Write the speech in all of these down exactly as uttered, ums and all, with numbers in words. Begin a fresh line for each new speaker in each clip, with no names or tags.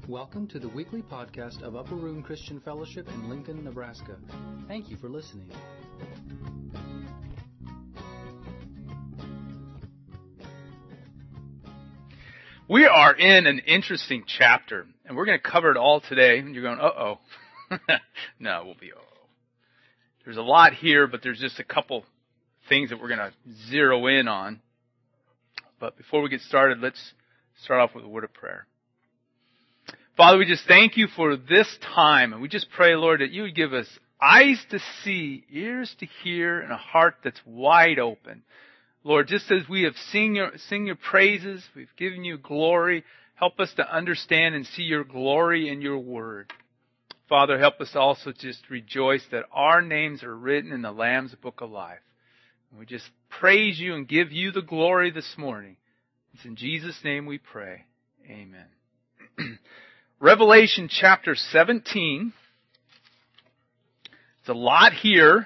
Welcome to the weekly podcast of Upper Room Christian Fellowship in Lincoln, Nebraska. Thank you for listening.
We are in an interesting chapter, and we're going to cover it all today. And you're going, uh-oh. No, it won't be uh-oh. There's a lot here, but there's just a couple things that we're going to zero in on. But before we get started, let's start off with a word of prayer. Father, we just thank you for this time, and we just pray, Lord, that you would give us eyes to see, ears to hear, and a heart that's wide open. Lord, just as we have sing your, sing your praises, we've given you glory, help us to understand and see your glory in your word. Father, help us also just rejoice that our names are written in the Lamb's Book of Life. And we just praise you and give you the glory this morning. It's in Jesus' name we pray. Amen. Revelation chapter seventeen. It's a lot here.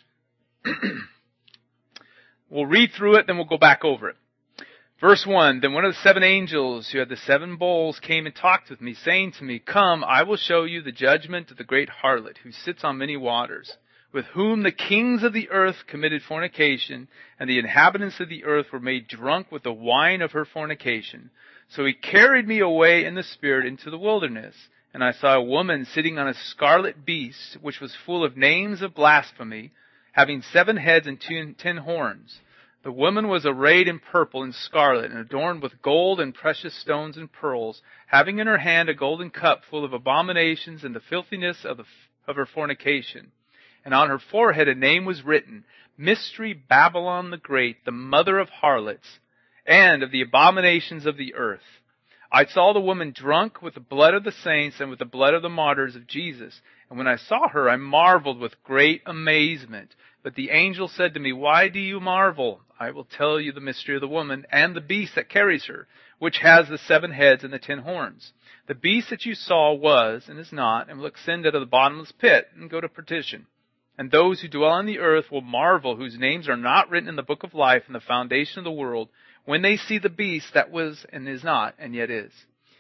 We'll read through it, then we'll go back over it. Verse one, Then one of the seven angels who had the seven bowls came and talked with me, saying to me, Come, I will show you the judgment of the great harlot, who sits on many waters, with whom the kings of the earth committed fornication, and the inhabitants of the earth were made drunk with the wine of her fornication. So he carried me away in the spirit into the wilderness, and I saw a woman sitting on a scarlet beast, which was full of names of blasphemy, having seven heads and two, ten horns. The woman was arrayed in purple and scarlet, and adorned with gold and precious stones and pearls, having in her hand a golden cup full of abominations and the filthiness of, the, of her fornication. And on her forehead a name was written, Mystery Babylon the Great, the mother of harlots, and of the abominations of the earth. I saw the woman drunk with the blood of the saints and with the blood of the martyrs of Jesus. And when I saw her, I marveled with great amazement. But the angel said to me, Why do you marvel? I will tell you the mystery of the woman and the beast that carries her, which has the seven heads and the ten horns. The beast that you saw was and is not, and will ascend out of the bottomless pit and go to perdition. And those who dwell on the earth will marvel, whose names are not written in the book of life in the foundation of the world, when they see the beast that was and is not and yet is.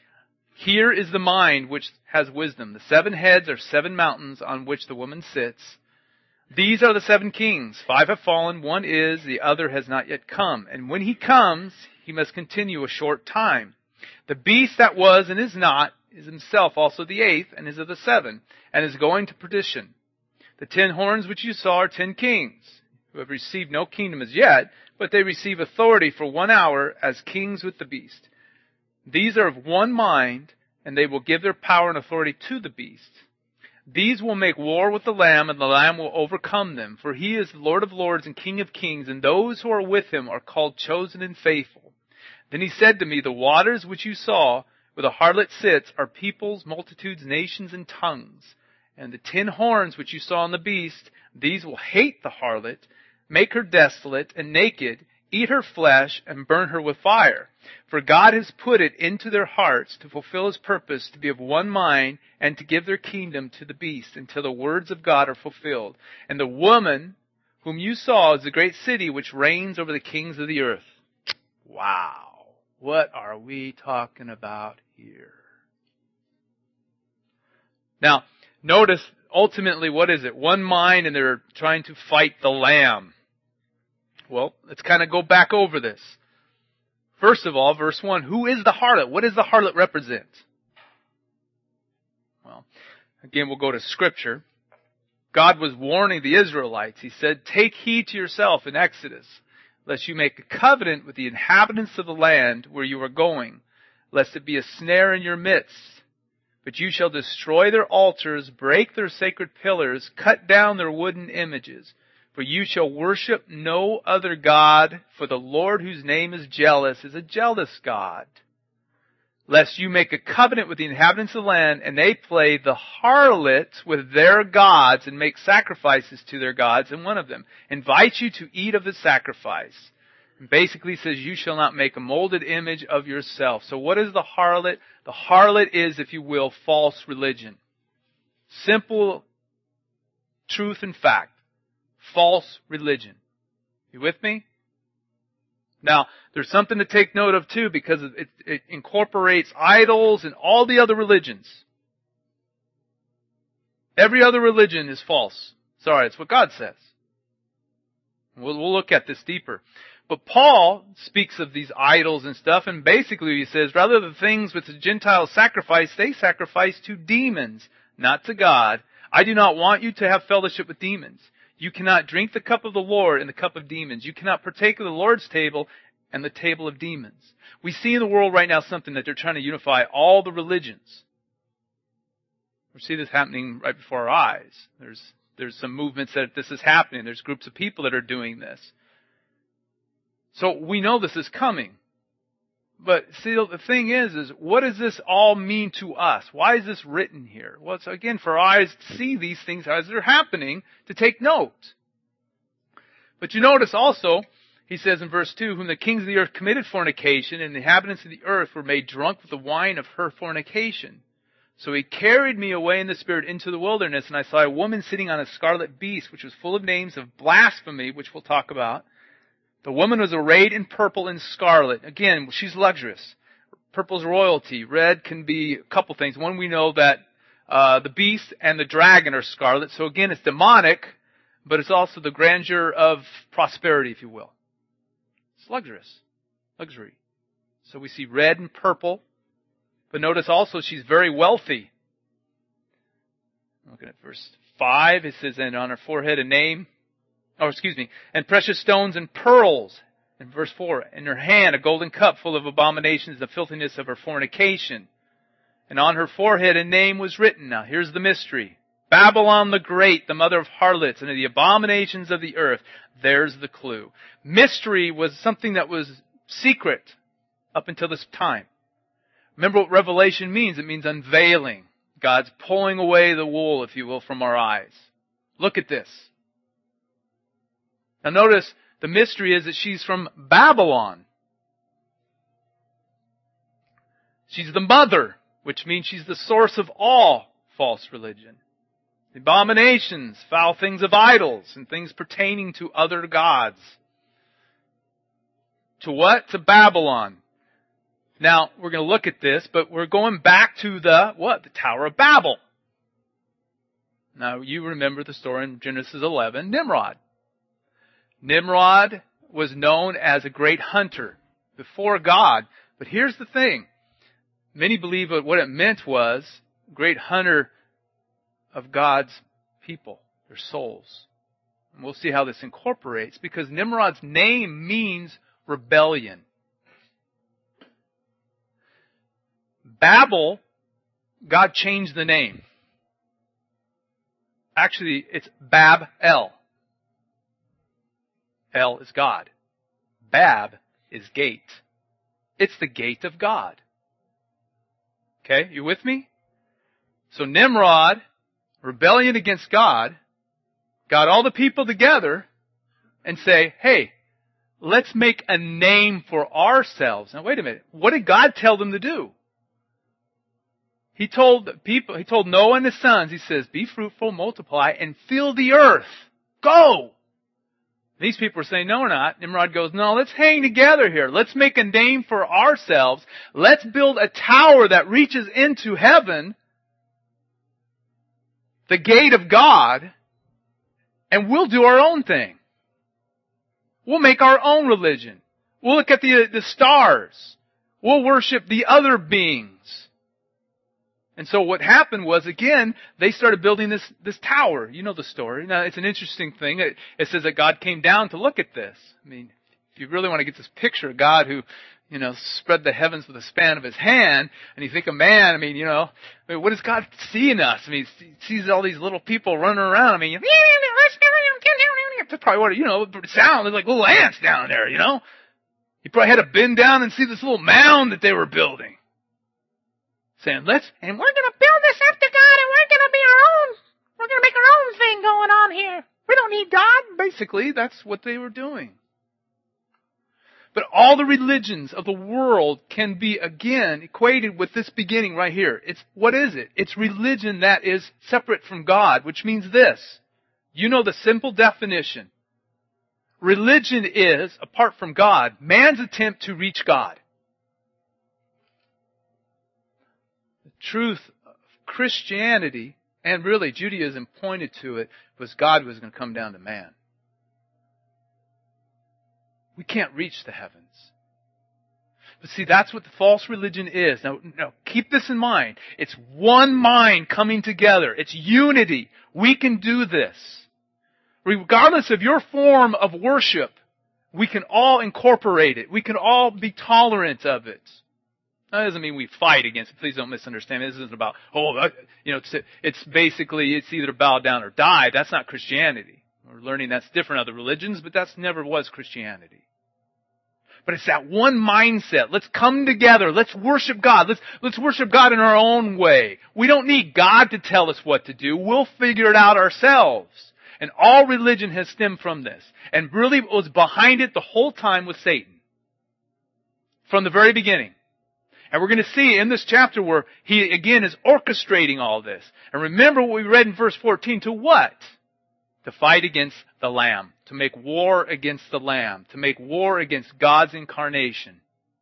Here is the mind which has wisdom. The seven heads are seven mountains on which the woman sits. These are the seven kings. Five have fallen, one is, the other has not yet come. And when he comes, he must continue a short time. The beast that was and is not is himself also the eighth, and is of the seven, and is going to perdition. The ten horns which you saw are ten kings, who have received no kingdom as yet, but they receive authority for one hour as kings with the beast. These are of one mind, and they will give their power and authority to the beast. These will make war with the Lamb, and the Lamb will overcome them, for he is the Lord of lords and King of kings, and those who are with him are called chosen and faithful. Then he said to me, The waters which you saw, where the harlot sits, are peoples, multitudes, nations, and tongues. And the ten horns which you saw on the beast, these will hate the harlot, make her desolate and naked, eat her flesh, and burn her with fire. For God has put it into their hearts to fulfill his purpose, to be of one mind, and to give their kingdom to the beast, until the words of God are fulfilled. And the woman whom you saw is the great city which reigns over the kings of the earth. Wow. What are we talking about here? Now, notice, ultimately, what is it? One mind, and they're trying to fight the Lamb. Well, let's kind of go back over this. First of all, verse one, who is the harlot? What does the harlot represent? Well, again, we'll go to Scripture. God was warning the Israelites. He said, Take heed to yourself in Exodus, lest you make a covenant with the inhabitants of the land where you are going, lest it be a snare in your midst. But you shall destroy their altars, break their sacred pillars, cut down their wooden images. For you shall worship no other God, for the Lord whose name is jealous is a jealous God. Lest you make a covenant with the inhabitants of the land, and they play the harlot with their gods, and make sacrifices to their gods, and one of them invites you to eat of the sacrifice. And basically says, you shall not make a molded image of yourself. So what is the harlot? The harlot is, if you will, false religion. Simple truth and fact. False religion. You with me? Now, there's something to take note of too, because it, it incorporates idols and all the other religions. Every other religion is false. Sorry, it's what God says. We'll, we'll look at this deeper. But Paul speaks of these idols and stuff, and basically he says, rather the things which the Gentiles sacrifice, they sacrifice to demons, not to God. I do not want you to have fellowship with demons. You cannot drink the cup of the Lord and the cup of demons. You cannot partake of the Lord's table and the table of demons. We see in the world right now something that they're trying to unify all the religions. We see this happening right before our eyes. There's, there's some movements that this is happening. There's groups of people that are doing this. So we know this is coming. But see, the thing is, is what does this all mean to us? Why is this written here? Well, it's again for our eyes to see these things as they're happening, to take note. But you notice also, he says in verse two, whom the kings of the earth committed fornication, and the inhabitants of the earth were made drunk with the wine of her fornication. So he carried me away in the spirit into the wilderness, and I saw a woman sitting on a scarlet beast, which was full of names of blasphemy, which we'll talk about. The woman was arrayed in purple and scarlet. Again, she's luxurious. Purple's royalty. Red can be a couple things. One, we know that uh, the beast and the dragon are scarlet. So again, it's demonic, but it's also the grandeur of prosperity, if you will. It's luxurious. Luxury. So we see red and purple. But notice also she's very wealthy. Looking at verse five, it says, and on her forehead a name. Oh, excuse me. And precious stones and pearls. In verse four, in her hand a golden cup full of abominations, the filthiness of her fornication. And on her forehead a name was written. Now here's the mystery. Babylon the Great, the mother of harlots and of the abominations of the earth. There's the clue. Mystery was something that was secret up until this time. Remember what revelation means. It means unveiling. God's pulling away the wool, if you will, from our eyes. Look at this. Now notice, the mystery is that she's from Babylon. She's the mother, which means she's the source of all false religion. The abominations, foul things of idols, and things pertaining to other gods. To what? To Babylon. Now, we're going to look at this, but we're going back to the, what? The Tower of Babel. Now, you remember the story in Genesis eleven, Nimrod. Nimrod was known as a great hunter before God. But here's the thing. Many believe that what it meant was great hunter of God's people, their souls. And we'll see how this incorporates, because Nimrod's name means rebellion. Babel, God changed the name. Actually, it's Bab-El. El is God. Bab is gate. It's the gate of God. Okay, you with me? So Nimrod, rebellion against God, got all the people together and say, hey, let's make a name for ourselves. Now wait a minute. What did God tell them to do? He told people, he told Noah and his sons, he says, be fruitful, multiply, and fill the earth. Go! These people are saying, no, we're not. Nimrod goes, no, let's hang together here. Let's make a name for ourselves. Let's build a tower that reaches into heaven, the gate of God, and we'll do our own thing. We'll make our own religion. We'll look at the, the stars. We'll worship the other beings. And so what happened was, again, they started building this, this tower. You know the story. Now, it's an interesting thing. It, it says that God came down to look at this. I mean, if you really want to get this picture of God who, you know, spread the heavens with the span of His hand, and you think of man, I mean, you know, I mean, what does God see in us? I mean, He sees all these little people running around. I mean, that's probably what, you know, it sounds like little ants down there, you know. He probably had to bend down and see this little mound that they were building. Saying, let's, and we're going to build this up to God, and we're going to be our own, we're going to make our own thing going on here. We don't need God. Basically, that's what they were doing. But all the religions of the world can be, again, equated with this beginning right here. It's, what is it? It's religion that is separate from God, which means this. You know the simple definition. religion is, apart from God, man's attempt to reach God. The truth of Christianity, and really Judaism pointed to it, was God was going to come down to man. We can't reach the heavens. But see, that's what the false religion is. Now, now, keep this in mind. It's one mind coming together. It's unity. We can do this. Regardless of your form of worship, we can all incorporate it. We can all be tolerant of it. That doesn't mean we fight against it. Please don't misunderstand me. This isn't about, oh, you know, it's, it's basically, it's either bow down or die. That's not Christianity. We're learning that's different other religions, but that's never was Christianity. But it's that one mindset. Let's come together. Let's worship God. Let's, let's worship God in our own way. We don't need God to tell us what to do. We'll figure it out ourselves. And all religion has stemmed from this. And really what was behind it the whole time was Satan. From the very beginning. And we're going to see in this chapter where he again is orchestrating all this. And remember what we read in verse fourteen. To what? To fight against the Lamb. To make war against the Lamb. To make war against God's incarnation.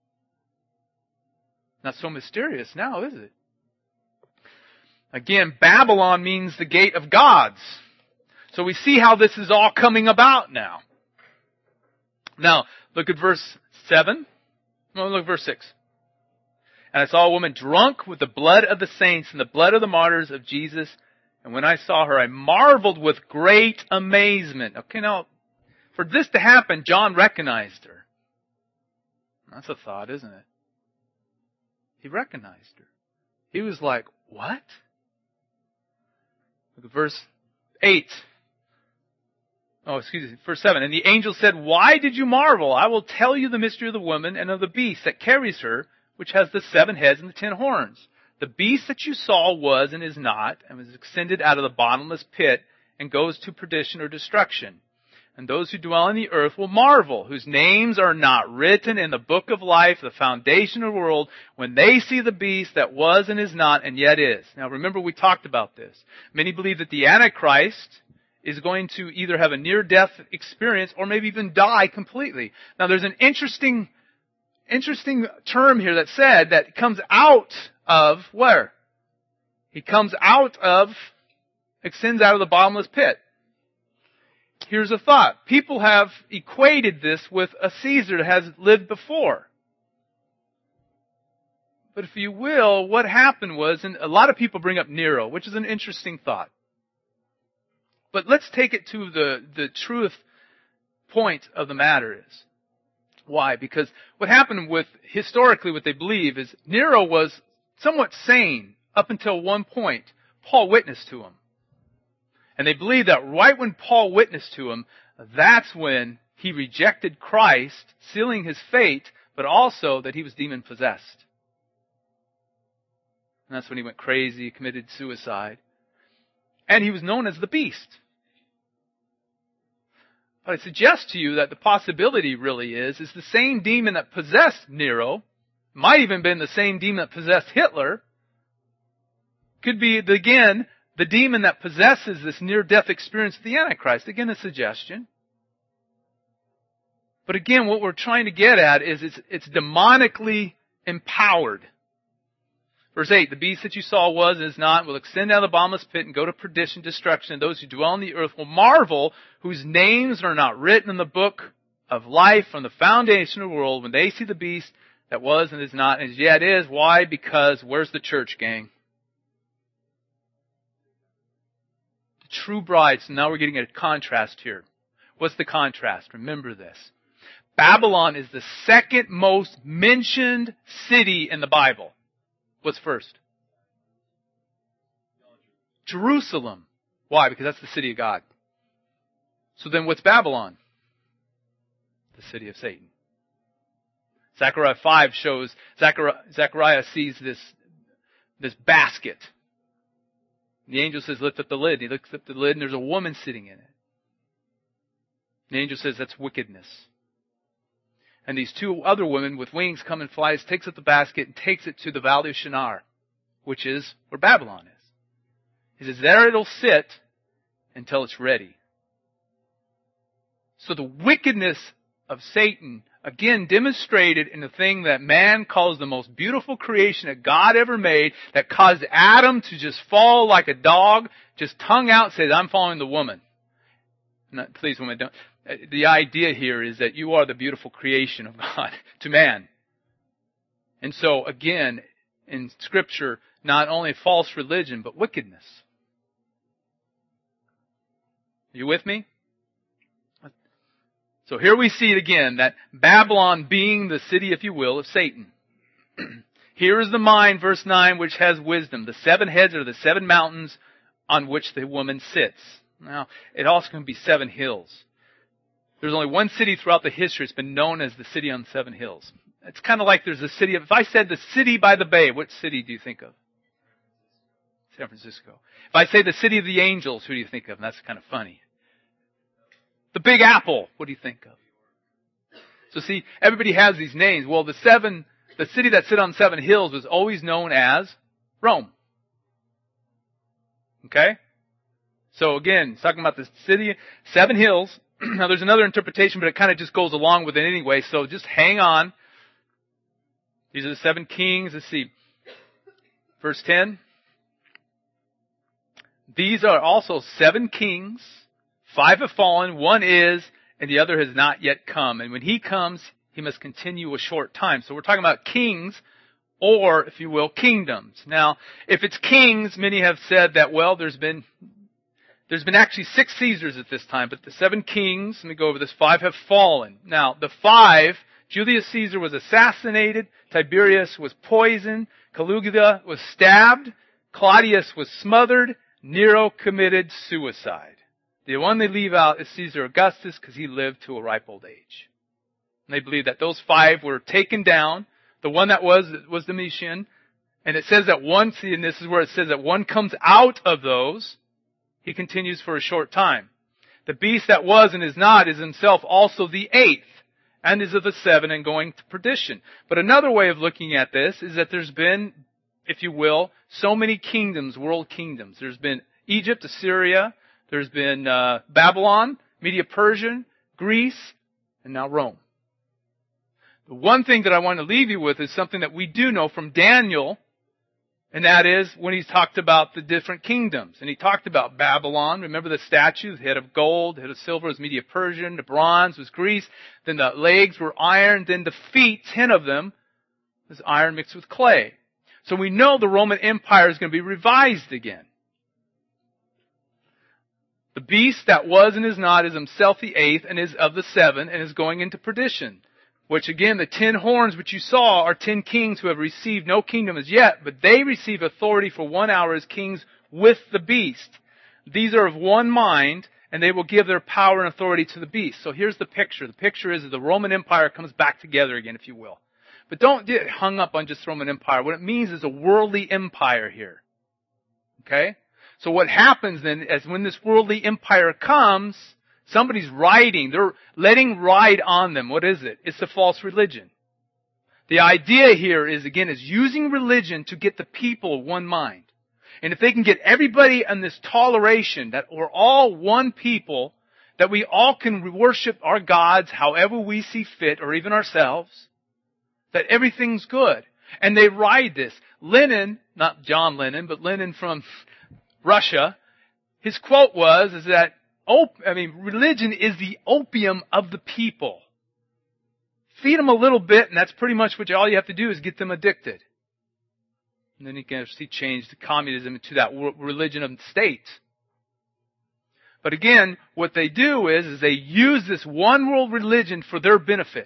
Not so mysterious now, is it? Again, Babylon means the gate of gods. So we see how this is all coming about now. Now, look at verse seven. No, look at verse six. And I saw a woman drunk with the blood of the saints and the blood of the martyrs of Jesus. And when I saw her, I marveled with great amazement. Okay, now, for this to happen, John recognized her. That's a thought, isn't it? He recognized her. He was like, what? Look at verse eight. Oh, excuse me, verse seven. And the angel said, why did you marvel? I will tell you the mystery of the woman and of the beast that carries her, which has the seven heads and the ten horns. The beast that you saw was and is not, and was ascended out of the bottomless pit, and goes to perdition or destruction. And those who dwell on the earth will marvel, whose names are not written in the book of life, the foundation of the world, when they see the beast that was and is not, and yet is. Now remember, we talked about this. Many believe that the Antichrist is going to either have a near-death experience or maybe even die completely. Now there's an interesting, interesting term here that said that it comes out of where? He comes out of, ascends out of the bottomless pit. Here's a thought. People have equated this with a Caesar that has lived before. But if you will, what happened was, and a lot of people bring up Nero, which is an interesting thought. But let's take it to the, the truth point of the matter is. Why? Because what happened with, historically what they believe is Nero was somewhat sane up until one point. Paul witnessed to him. And they believe that right when Paul witnessed to him, that's when he rejected Christ, sealing his fate, but also that he was demon-possessed. And that's when he went crazy, committed suicide. And he was known as the beast. But I suggest to you that the possibility really is, is the same demon that possessed Nero, might even been the same demon that possessed Hitler, could be, again, the demon that possesses this near-death experience of the Antichrist. Again, a suggestion. But again, what we're trying to get at is it's, it's demonically empowered. Verse eight, the beast that you saw was and is not, will extend out of the bottomless pit and go to perdition, destruction, and those who dwell on the earth will marvel, whose names are not written in the book of life from the foundation of the world, when they see the beast that was and is not, and yet is. Why? Because, where's the church, gang? The true bride. So now we're getting a contrast here. What's the contrast? Remember this. Babylon is the second most mentioned city in the Bible. What's first? Jerusalem. Why? Because that's the city of God. So then what's Babylon? The city of Satan. Zechariah five shows, Zechariah, Zechariah sees this, this basket. And the angel says, lift up the lid. He lifts up the lid and there's a woman sitting in it. The angel says, that's wickedness. And these two other women with wings come and flies, takes up the basket and takes it to the valley of Shinar, which is where Babylon is. He says, there it'll sit until it's ready. So the wickedness of Satan, again, demonstrated in the thing that man calls the most beautiful creation that God ever made, that caused Adam to just fall like a dog, just tongue out, says, I'm following the woman. Not, please, woman, don't. The idea here is that you are the beautiful creation of God to man. And so, again, in Scripture, not only false religion, but wickedness. Are you with me? So here we see it again, that Babylon being the city, if you will, of Satan. Here is the mind, verse nine, which has wisdom. The seven heads are the seven mountains on which the woman sits. Now, it also can be seven hills. There's only one city throughout the history that's been known as the city on seven hills. It's kind of like there's a city of, if I said the city by the bay, what city do you think of? San Francisco. If I say the city of the angels, who do you think of? And that's kind of funny. The Big Apple, what do you think of? So see, everybody has these names. Well, the seven, the city that sit on seven hills was always known as Rome. Okay? So again, it's talking about the city, seven hills. Now there's another interpretation, but it kind of just goes along with it anyway, so just hang on. These are the seven kings. Let's see. Verse ten. These are also seven kings. Five have fallen, one is, and the other has not yet come. And when he comes, he must continue a short time. So we're talking about kings, or, if you will, kingdoms. Now, if it's kings, many have said that, well, there's been, there's been actually six Caesars at this time, but the seven kings, let me go over this, five have fallen. Now, the five, Julius Caesar was assassinated, Tiberius was poisoned, Caligula was stabbed, Claudius was smothered, Nero committed suicide. The one they leave out is Caesar Augustus because he lived to a ripe old age. And they believe that those five were taken down. The one that was, was Domitian. And it says that one, see, and this is where it says that one comes out of those. He continues for a short time. The beast that was and is not is himself also the eighth, and is of the seven and going to perdition. But another way of looking at this is that there's been, if you will, so many kingdoms, world kingdoms. There's been Egypt, Assyria, there's been uh, Babylon, Media-Persian, Greece, and now Rome. The one thing that I want to leave you with is something that we do know from Daniel, and that is when he's talked about the different kingdoms. And he talked about Babylon. Remember the statue, the head of gold, the head of silver was Media-Persian, the bronze was Greece, then the legs were iron, then the feet, ten of them, was iron mixed with clay. So we know the Roman Empire is going to be revised again. The beast that was and is not is himself the eighth and is of the seven and is going into perdition. Which again, the ten horns which you saw are ten kings who have received no kingdom as yet, but they receive authority for one hour as kings with the beast. These are of one mind, and they will give their power and authority to the beast. So here's the picture. The picture is that the Roman Empire comes back together again, if you will. But don't get hung up on just Roman Empire. What it means is a worldly empire here. Okay? So what happens then is when this worldly empire comes, somebody's riding, they're letting ride on them. What is it? It's a false religion. The idea here is, again, is using religion to get the people one mind. And if they can get everybody in this toleration, that we're all one people, that we all can worship our gods however we see fit, or even ourselves, that everything's good. And they ride this. Lenin, not John Lennon, but Lenin from Russia, his quote was, is that, I mean, religion is the opium of the people. Feed them a little bit, and that's pretty much what all you have to do is get them addicted. And then you can see change the communism to that religion of the state. But again, what they do is, is they use this one world religion for their benefit.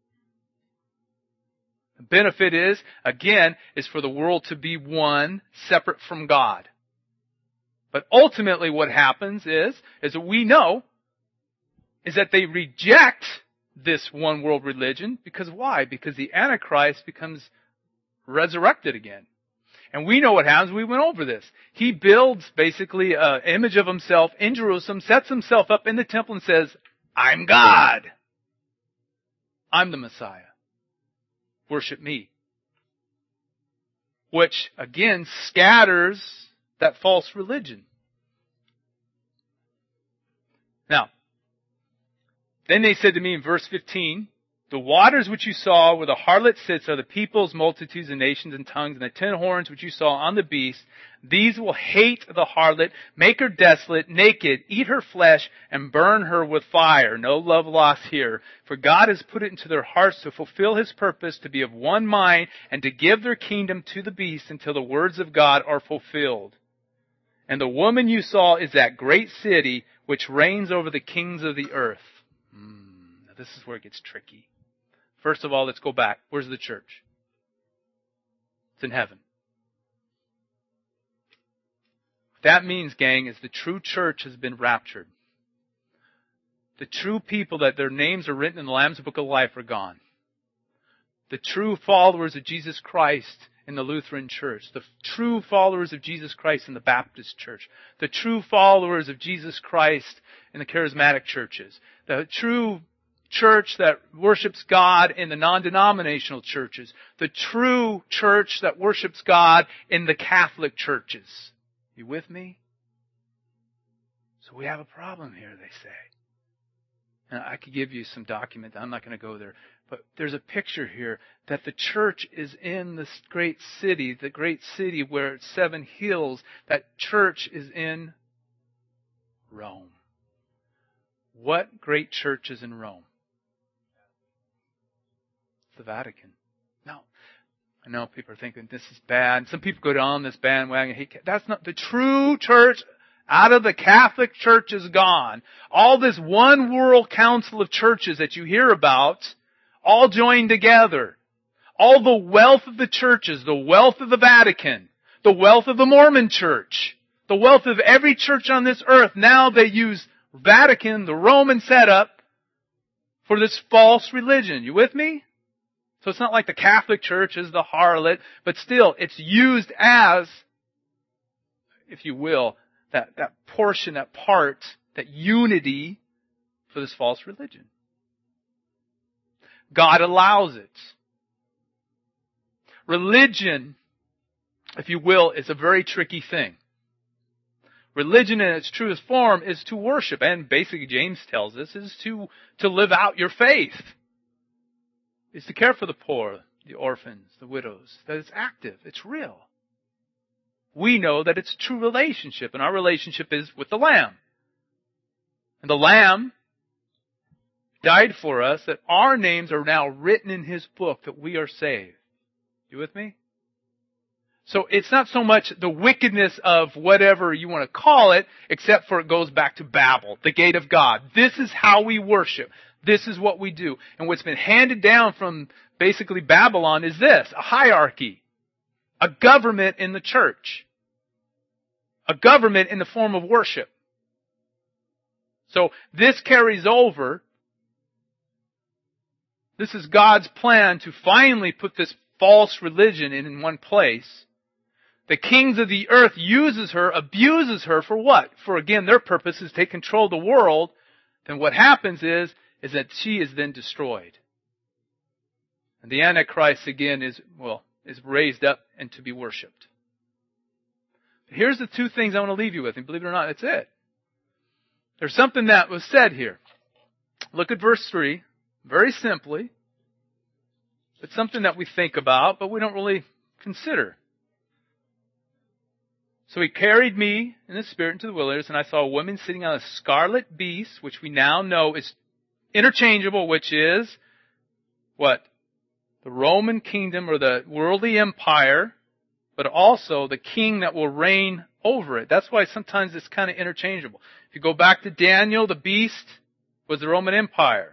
The benefit is, again, is for the world to be one, separate from God. But ultimately what happens is, is that we know, is that they reject this one world religion. Because why? Because the Antichrist becomes resurrected again. And we know what happens. We went over this. He builds basically an image of himself in Jerusalem, sets himself up in the temple and says, I'm God. I'm the Messiah. Worship me. Which, again, scatters that false religion. Now, Then they said to me in verse fifteen, the waters which you saw where the harlot sits are the peoples, multitudes, and nations, and tongues, and the ten horns which you saw on the beast. These will hate the harlot, make her desolate, naked, eat her flesh, and burn her with fire. No love lost here. For God has put it into their hearts to fulfill His purpose, to be of one mind, and to give their kingdom to the beast until the words of God are fulfilled. And the woman you saw is that great city which reigns over the kings of the earth. Mm, now this is where it gets tricky. First of all, let's go back. Where's the church? It's in heaven. What that means, gang, is the true church has been raptured. The true people that their names are written in the Lamb's Book of Life are gone. The true followers of Jesus Christ in the Lutheran Church. The true followers of Jesus Christ in the Baptist Church. The true followers of Jesus Christ in the charismatic churches. The true church that worships God in the non-denominational churches. The true church that worships God in the Catholic churches. You with me? So we have a problem here, they say. And I could give you some documents. I'm not going to go there. But there's a picture here that the church is in this great city, the great city where it's seven hills. That church is in Rome. What great church is in Rome? The Vatican. No. I know people are thinking this is bad. Some people go down this bandwagon. That's not the true church. Out of the Catholic Church is gone. All this one world council of churches that you hear about, all joined together. All the wealth of the churches, the wealth of the Vatican, the wealth of the Mormon Church, the wealth of every church on this earth, now they use Vatican, the Roman setup, for this false religion. You with me? So it's not like the Catholic Church is the harlot, but still, it's used as, if you will, that, that portion, that part, that unity for this false religion. God allows it. Religion, if you will, is a very tricky thing. Religion in its truest form is to worship, and basically James tells us, is to, to live out your faith. Is to care for the poor, the orphans, the widows. That it's active. It's real. We know that it's a true relationship, and our relationship is with the Lamb. And the Lamb died for us, that our names are now written in His book, that we are saved. You with me? So it's not so much the wickedness of whatever you want to call it, except for it goes back to Babel, the gate of God. This is how we worship. This is what we do. And what's been handed down from basically Babylon is this, a hierarchy, a government in the church, a government in the form of worship. So this carries over. This is God's plan to finally put this false religion in one place. The kings of the earth uses her, abuses her for what? For again, their purpose is to take control of the world. Then what happens is, is that she is then destroyed. And the Antichrist again is, well, is raised up and to be worshipped. Here's the two things I want to leave you with, and believe it or not, that's it. There's something that was said here. Look at verse three, very simply. It's something that we think about, but we don't really consider. So He carried me in the Spirit into the wilderness, and I saw a woman sitting on a scarlet beast, which we now know is interchangeable, which is what? The Roman kingdom or the worldly empire, but also the king that will reign over it. That's why sometimes it's kind of interchangeable. If you go back to Daniel, the beast was the Roman Empire.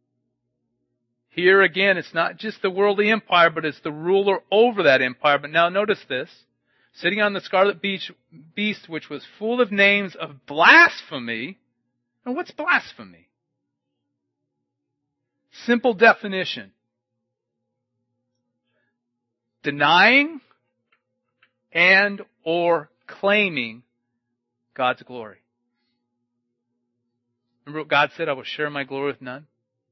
Here again, it's not just the worldly empire, but it's the ruler over that empire. But now notice this. Sitting on the scarlet beast, which was full of names of blasphemy. And what's blasphemy? Simple definition. Denying and or claiming God's glory. Remember what God said, I will share my glory with none?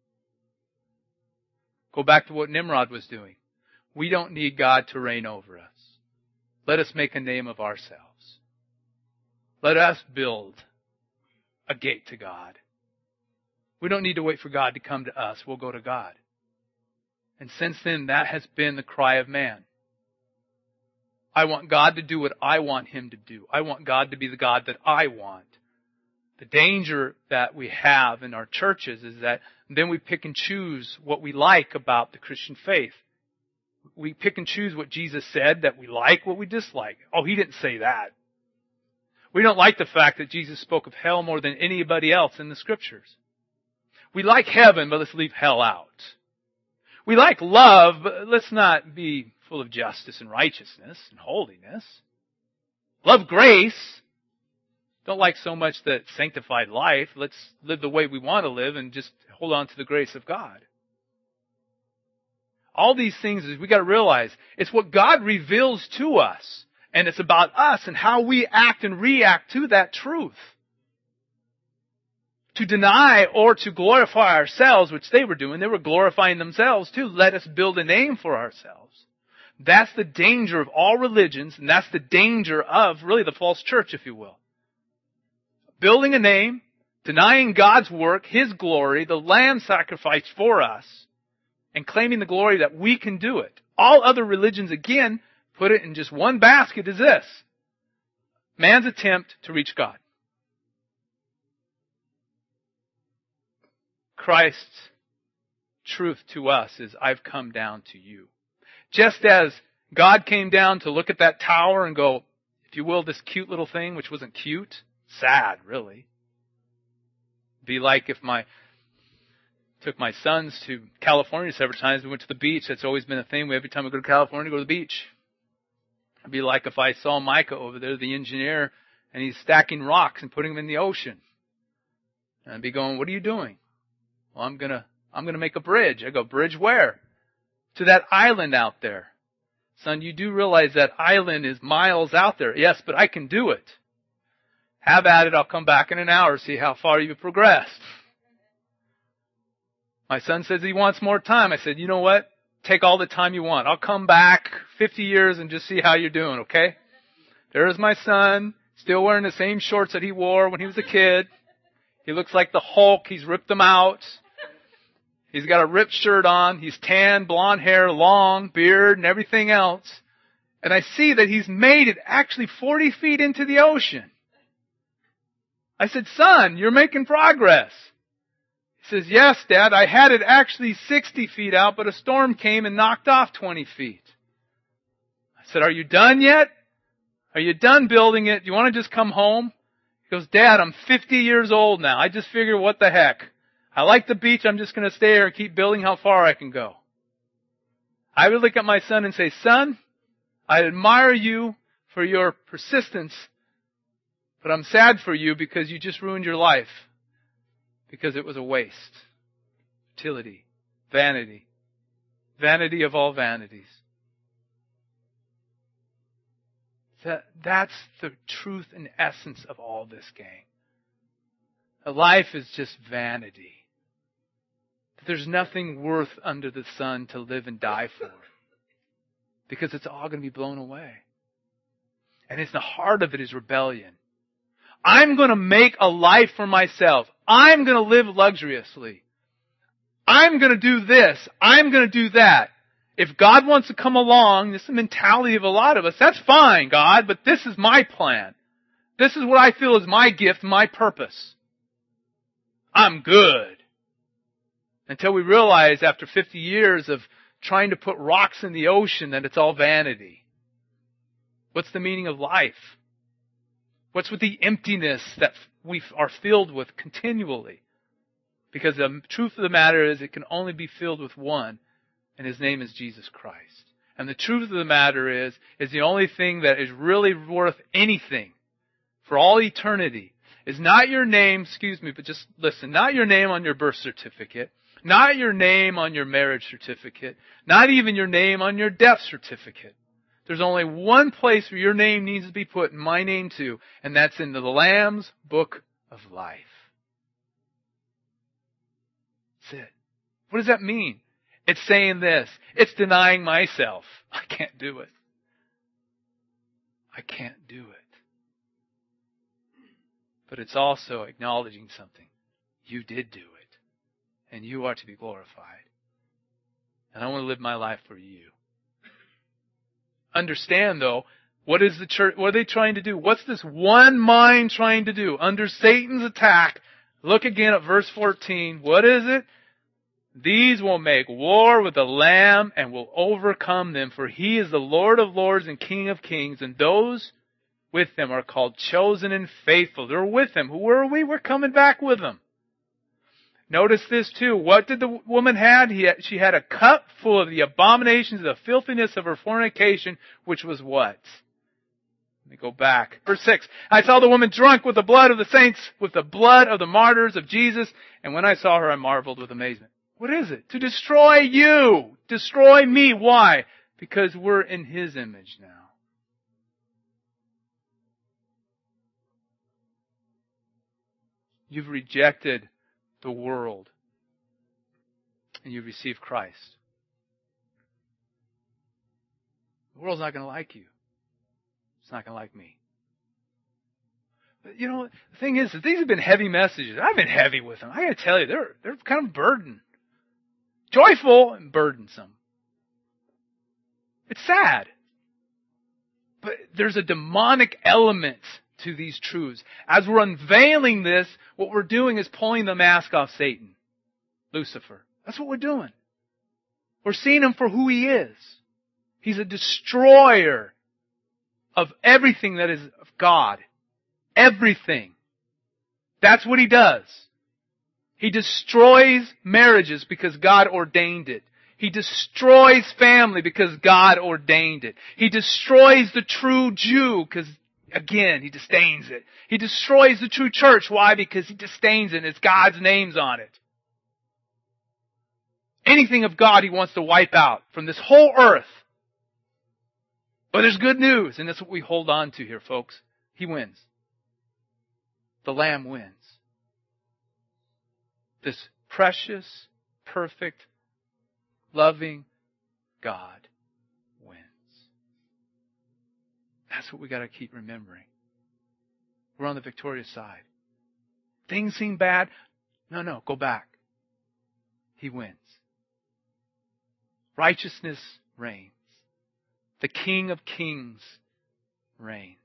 Go back to what Nimrod was doing. We don't need God to reign over us. Let us make a name of ourselves. Let us build a gate to God. We don't need to wait for God to come to us. We'll go to God. And since then, that has been the cry of man. I want God to do what I want Him to do. I want God to be the God that I want. The danger that we have in our churches is that then we pick and choose what we like about the Christian faith. We pick and choose what Jesus said that we like, what we dislike. Oh, He didn't say that. We don't like the fact that Jesus spoke of hell more than anybody else in the Scriptures. We like heaven, but let's leave hell out. We like love, but let's not be full of justice and righteousness and holiness. Love grace. Don't like so much that sanctified life. Let's live the way we want to live and just hold on to the grace of God. All these things is we got to realize it's what God reveals to us. And it's about us and how we act and react to that truth. To deny or to glorify ourselves, which they were doing, they were glorifying themselves too. Let us build a name for ourselves. That's the danger of all religions, and that's the danger of really the false church, if you will. Building a name, denying God's work, His glory, the Lamb sacrificed for us, and claiming the glory that we can do it. All other religions, again, put it in just one basket is this. Man's attempt to reach God. Christ's truth to us is, I've come down to you. Just as God came down to look at that tower and go, if you will, this cute little thing, which wasn't cute, sad, really. Be like if my took my sons to California several times. We went to the beach. That's always been a thing. Every time we go to California, we go to the beach. It'd be like if I saw Micah over there, the engineer, and he's stacking rocks and putting them in the ocean. And I'd be going, what are you doing? Well, I'm gonna, I'm gonna make a bridge. I go, bridge where? To that island out there. Son, you do realize that island is miles out there. Yes, but I can do it. Have at it. I'll come back in an hour, see how far you've progressed. My son says he wants more time. I said, you know what? Take all the time you want. I'll come back fifty years and just see how you're doing, okay? There's my son, still wearing the same shorts that he wore when he was a kid. He looks like the Hulk. He's ripped them out. He's got a ripped shirt on. He's tan, blonde hair, long beard, and everything else. And I see that he's made it actually forty feet into the ocean. I said, son, you're making progress. He says, yes, Dad, I had it actually sixty feet out, but a storm came and knocked off twenty feet. I said, are you done yet? Are you done building it? Do you want to just come home? He goes, Dad, I'm fifty years old now. I just figure, what the heck? I like the beach. I'm just going to stay here and keep building how far I can go. I would look at my son and say, son, I admire you for your persistence, but I'm sad for you because you just ruined your life. Because it was a waste. Futility. Vanity. Vanity of all vanities. That, that's the truth and essence of all this, gang. A life is just vanity. There's nothing worth under the sun to live and die for. Because it's all going to be blown away. And it's the heart of it is rebellion. I'm going to make a life for myself. I'm going to live luxuriously. I'm going to do this. I'm going to do that. If God wants to come along, this is the mentality of a lot of us, that's fine, God, but this is my plan. This is what I feel is my gift, my purpose. I'm good. Until we realize after fifty years of trying to put rocks in the ocean that it's all vanity. What's the meaning of life? What's with the emptiness that we are filled with continually? Because the truth of the matter is it can only be filled with one, and His name is Jesus Christ. And the truth of the matter is, is the only thing that is really worth anything for all eternity is not your name, excuse me, but just listen, not your name on your birth certificate, not your name on your marriage certificate, not even your name on your death certificate. There's only one place where your name needs to be put, and my name too, and that's in the Lamb's Book of Life. That's it. What does that mean? It's saying this. It's denying myself. I can't do it. I can't do it. But it's also acknowledging something. You did do it. and you are to be glorified. And I want to live my life for you. Understand, though, what is the church, what are they trying to do? What's this one mind trying to do? Under Satan's attack, look again at verse fourteen. What is it? These will make war with the Lamb and will overcome them, for he is the Lord of lords and King of kings, and those with him are called chosen and faithful. They're with him. Who were we? We're coming back with them. Notice this too. What did the woman have? He had, she had a cup full of the abominations, the filthiness of her fornication, which was what? Let me go back. Verse six. I saw the woman drunk with the blood of the saints, with the blood of the martyrs of Jesus, and when I saw her, I marveled with amazement. What is it? To destroy you. Destroy me. Why? Because we're in His image now. You've rejected the world, and you receive Christ. The world's not going to like you. It's not going to like me. But you know, the thing is, that these have been heavy messages. I've been heavy with them. I got to tell you, they're they're kind of burdened, joyful and burdensome. It's sad, but there's a demonic element to these truths. As we're unveiling this, what we're doing is pulling the mask off Satan, Lucifer. That's what we're doing. We're seeing him for who he is. He's a destroyer of everything that is of God. Everything. That's what he does. He destroys marriages because God ordained it. He destroys family because God ordained it. He destroys the true Jew because again, he disdains it. He destroys the true church. Why? Because he disdains it and it's God's names on it. Anything of God he wants to wipe out from this whole earth. But there's good news, and that's what we hold on to here, folks. He wins. The Lamb wins. This precious, perfect, loving God. That's what we got to keep remembering. We're on the victorious side. Things seem bad. No, no, go back. He wins. Righteousness reigns. The King of Kings reigns.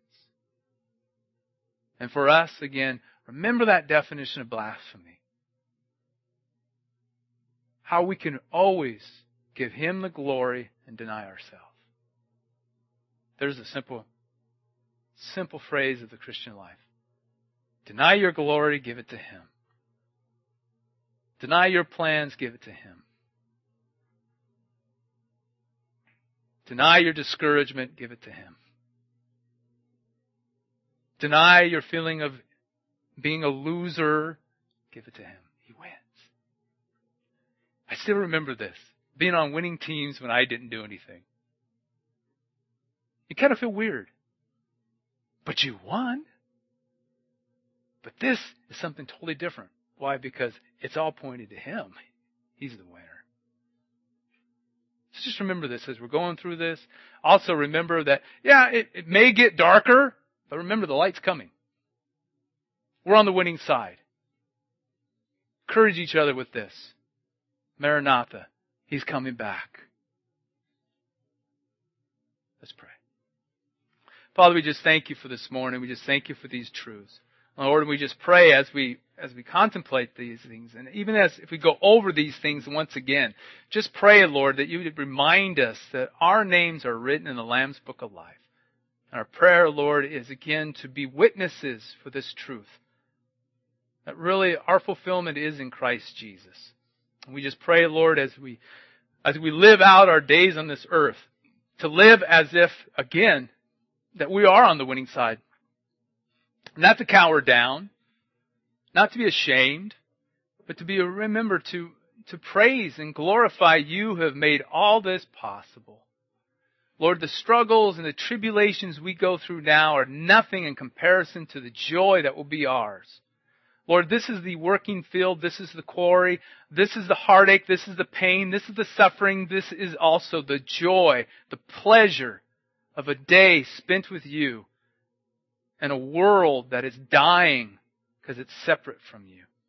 And for us, again, remember that definition of blasphemy. How we can always give Him the glory and deny ourselves. There's a simple Simple phrase of the Christian life. Deny your glory, give it to Him. Deny your plans, give it to Him. Deny your discouragement, give it to Him. Deny your feeling of being a loser, give it to Him. He wins. I still remember this. Being on winning teams when I didn't do anything. You kind of feel weird. But you won. But this is something totally different. Why? Because it's all pointed to Him. He's the winner. So just remember this as we're going through this. Also remember that, yeah, it, it may get darker, but remember the light's coming. We're on the winning side. Encourage each other with this. Maranatha. He's coming back. Let's pray. Father, we just thank You for this morning. We just thank You for these truths. Lord, we just pray as we as we contemplate these things, and even as if we go over these things once again, just pray, Lord, that You would remind us that our names are written in the Lamb's Book of Life. And our prayer, Lord, is again to be witnesses for this truth. That really our fulfillment is in Christ Jesus. And we just pray, Lord, as we as we live out our days on this earth, to live as if, again, that we are on the winning side. Not to cower down, not to be ashamed, but to be remember to, to praise and glorify You who have made all this possible. Lord, the struggles and the tribulations we go through now are nothing in comparison to the joy that will be ours. Lord, this is the working field, this is the quarry, this is the heartache, this is the pain, this is the suffering, this is also the joy, the pleasure of a day spent with You and a world that is dying because it's separate from You.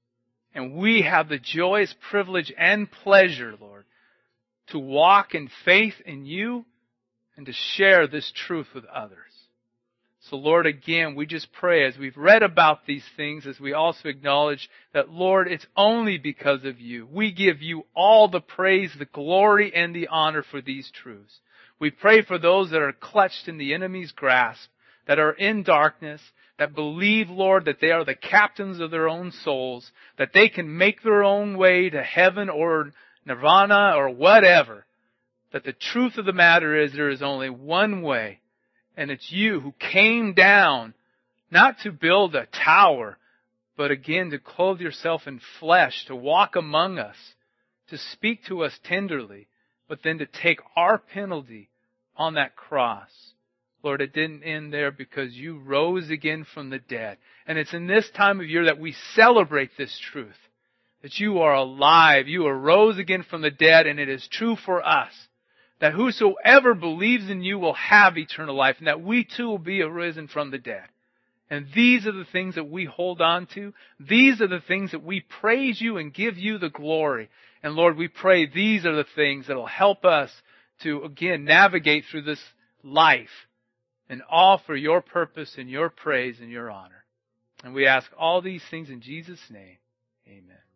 And we have the joyous privilege and pleasure, Lord, to walk in faith in you and to share this truth with others. So Lord, again, we just pray as we've read about these things, as we also acknowledge that, Lord, it's only because of you. We give you all the praise, the glory, and the honor for these truths. We pray for those that are clutched in the enemy's grasp, that are in darkness, that believe, Lord, that they are the captains of their own souls, that they can make their own way to heaven or nirvana or whatever. That the truth of the matter is there is only one way, and it's you who came down not to build a tower, but again to clothe yourself in flesh, to walk among us, to speak to us tenderly, but then to take our penalty on that cross. Lord, it didn't end there because you rose again from the dead. And it's in this time of year that we celebrate this truth. That you are alive. You arose again from the dead, and it is true for us. That whosoever believes in you will have eternal life, and that we too will be arisen from the dead. And these are the things that we hold on to. These are the things that we praise you and give you the glory. And Lord, we pray these are the things that will help us to, again, navigate through this life. And all for your purpose and your praise and your honor. And we ask all these things in Jesus' name. Amen.